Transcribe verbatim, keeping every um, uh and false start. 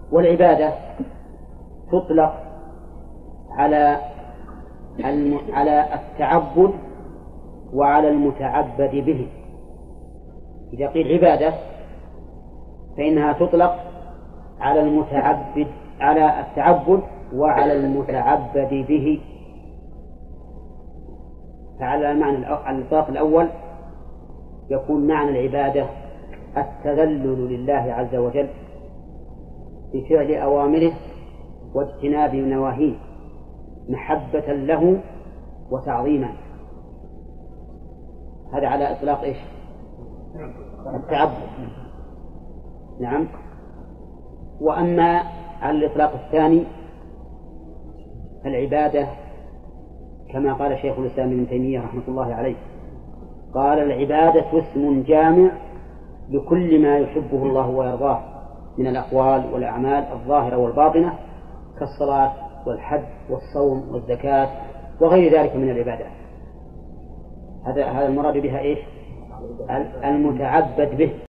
والعبادة تطلق على على التعبد وعلى المتعبد به. إذا قيل عبادة فإنها تطلق على المتعبد على التعبد وعلى المتعبد به. فعلى المعنى على الإطلاق الأول يكون معنى العبادة التذلل لله عز وجل بفعل أوامره واجتناب نواهيه محبة له وتعظيما. هذا على إطلاق إيش؟ التعبد. نعم. وأما على الإطلاق الثاني فالعبادة كما قال شيخ الإسلام ابن تيمية رحمة الله عليه، قال العبادة اسم جامع لكل ما يحبه الله ويرضاه من الأقوال والأعمال الظاهرة والباطنة كالصلاة والحج والصوم والزكاة وغير ذلك من العبادات. هذا هذا المراد بها إيش؟ المتعبد به.